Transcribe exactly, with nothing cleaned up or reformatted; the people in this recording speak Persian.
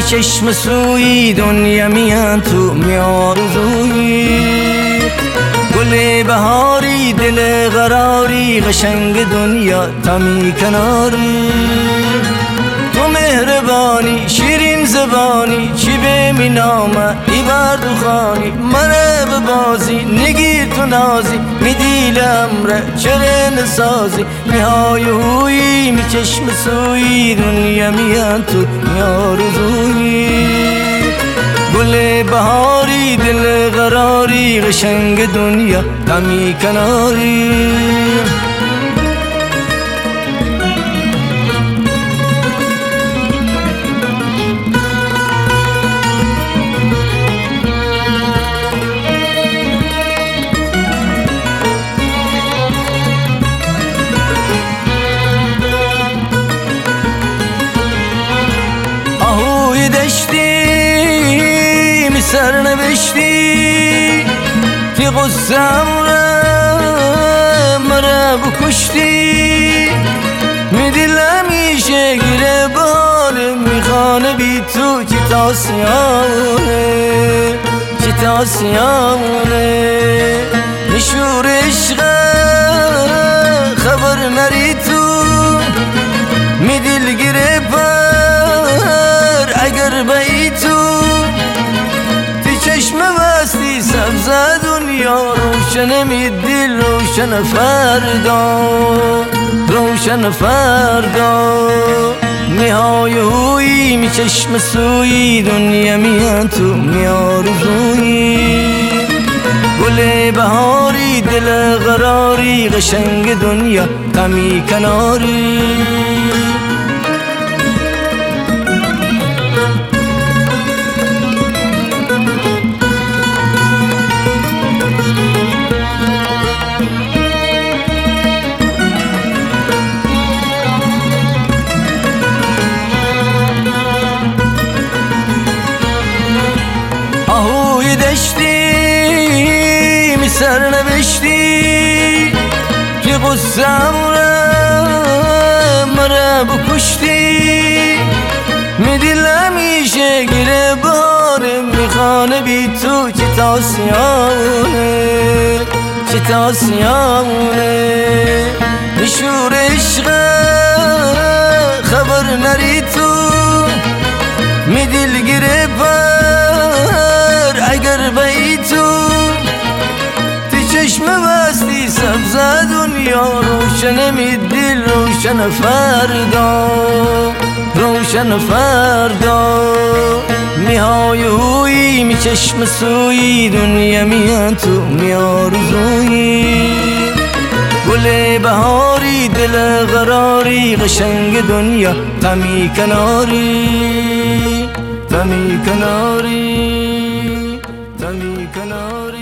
چشم سوی دنیا میان تو میارزوی گل بهاری دل قراری قشنگ دنیا تمی کناری تو مهربانی شیرین زبانی چی به می نامه ای بردو خانی منه به بازی نگیر تو نازی می دیل امره چره نسازی می های هوی می چشم سوی دنیا میان تو می آرزوی گل بهاری دل قراری قشنگ دنیا تمی کناری آهوی دشتی می سر نوشتی تی قصم را مرا بکشتی می دل همیشه گیره باله می خانه بی تو چی تاسیانه چی تاسیانه نشور عشق خبر نری تو می دل گیره پر اگر بایی تو تی چشم بستی سبز دنیا روشن می دل روشن فردا روشن فردا نهای هوی می چشم سوی دنیا میان تو می آرزوی گل بهاری دل قراری قشنگ دنیا غمی کناری آهوی دشتی می سر نوشتی که قصم را مرا بکشتی می دل همیشه گیره باره می خانه بی تو چی تاسیانه چی تاسیانه نشور عشق خبر نری تو می دل گیره اگر بایی تو تی چشم بستی سبز دنیا روشن می دل روشن فردا روشن فردا می های هوی می چشم سوی دنیا میان تو می آرزوی گل بهاری دل قراری قشنگ دنیا غمی کناری غمی کناری غمی کناری